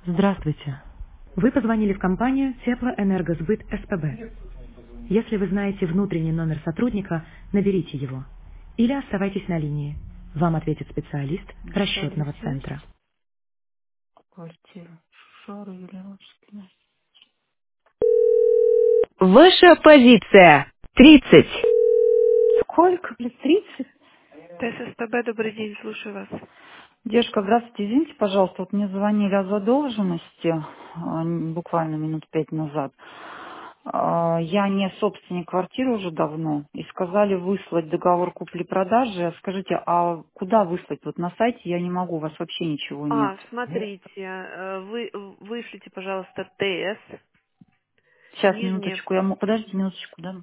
Здравствуйте. Вы позвонили в компанию Теплоэнергосбыт СПБ. Если вы знаете внутренний номер сотрудника, наберите его. Или оставайтесь на линии. Вам ответит специалист Шадрус расчетного центра. есть? Квартира. Шару Юлиановский. Ваша позиция. 30. Сколько? Блин, 30? ТССПБ, добрый день, слушаю вас. Девушка, здравствуйте, извините, пожалуйста, вот мне звонили о задолженности буквально минут 5 назад. Я не собственник квартиры уже давно, и сказали выслать договор купли-продажи. Скажите, а куда выслать? Вот на сайте я не могу, у вас вообще ничего нет. Смотрите, вы вышлите, пожалуйста, ТС, Сейчас, нижнее, минуточку, подождите минуточку, да?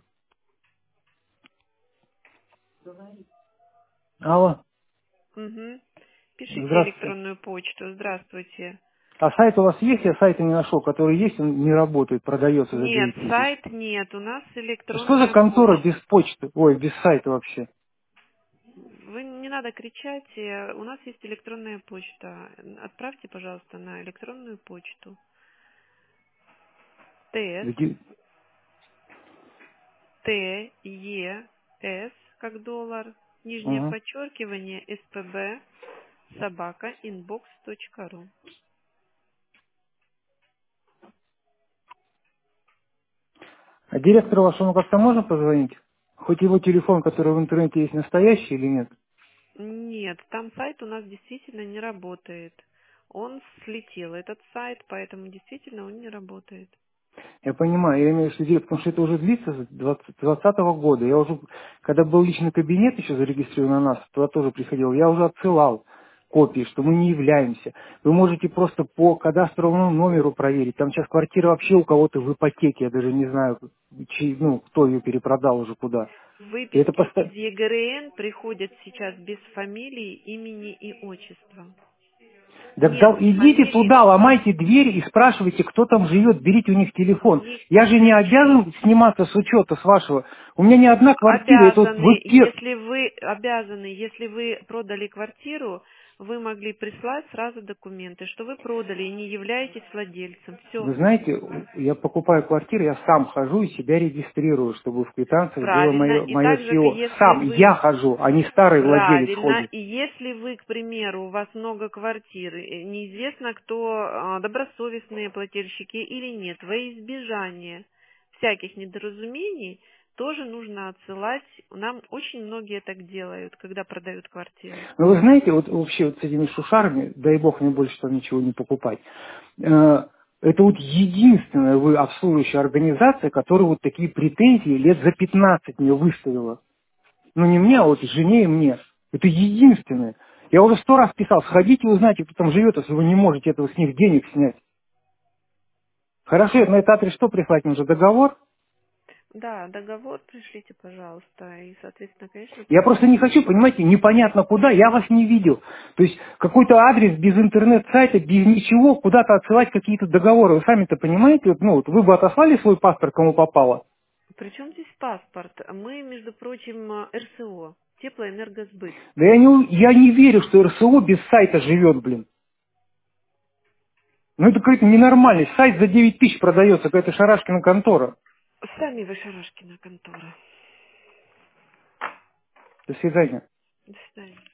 Алло, угу. Пишите здравствуйте. электронную почту, здравствуйте. А сайт у вас есть? Я сайта не нашел, который есть, он не работает, продается за Нет, 9 тысяч. сайт нет, у нас Что за электронная контора почта. без почты? Ой, без сайта вообще. Вы не надо кричать, у нас есть электронная почта. Отправьте, пожалуйста, на электронную почту. ТС, Где? ТЕС, как доллар, нижнее Ага. подчеркивание, СПБ, собака, inbox.ru. А директору вашему как-то можно позвонить? Хоть его телефон, который в интернете есть, настоящий или нет? Нет, там сайт у нас действительно не работает. Он слетел, этот сайт, поэтому действительно он не работает. Я понимаю, я имею в виду, потому что это уже длится с 2020 года. Я уже, когда был личный кабинет еще зарегистрирован на нас, туда тоже приходил, я уже отсылал копии, что мы не являемся. Вы можете просто по кадастровому номеру проверить. Там сейчас квартира вообще у кого-то в ипотеке, я даже не знаю, кто ее перепродал уже куда. И это Выписки из постоянно. ЕГРН приходят сейчас без фамилии, имени и отчества. Так Нет идите фамилии, туда, ломайте дверь и спрашивайте, кто там живет, берите у них телефон. Я же не хорошо. обязан сниматься с учета, с вашего. У меня не одна квартира, это вот вы Если вы продали квартиру, вы могли прислать сразу документы, что вы продали и не являетесь владельцем. Все. Вы знаете, я покупаю квартиру, я сам хожу и себя регистрирую, чтобы в квитанциях было Правильно. мое, И мое также, СИО. если Сам вы я хожу, а не старый владелец правильно, ходит. и если вы, к примеру, у вас много квартир, неизвестно, кто добросовестные плательщики или нет, во избежание всяких недоразумений тоже нужно отсылать. Нам очень многие так делают, когда продают квартиру. Но вы знаете, вот вообще вот с этими шушарами, дай бог мне больше там ничего не покупать, это вот единственная вы обслуживающая организация, которая вот такие претензии лет за 15 мне выставила. Ну не мне, а вот жене и мне. Это единственное. Я уже 100 раз писал, сходите, узнайте, кто там живет, если вы не можете этого с них денег снять. Хорошо, на этот адрес что прислать нужно? Договор? Да, договор пришлите, пожалуйста, и, соответственно, конечно, Я просто не хочу, понимаете, непонятно куда, я вас не видел. То есть какой-то адрес без интернет-сайта, без ничего, куда-то отсылать какие-то договоры. Вы сами-то понимаете, вот, вот вы бы отослали свой паспорт, кому попало? причем здесь паспорт? Мы, между прочим, РСО, теплоэнергосбыт. Да я не верю, что РСО без сайта живет, блин. Ну это какой-то ненормальный. Сайт за 9 тысяч продается, какая-то шарашкина контора. Сами вы Шарашкина контора. До свидания. До свидания.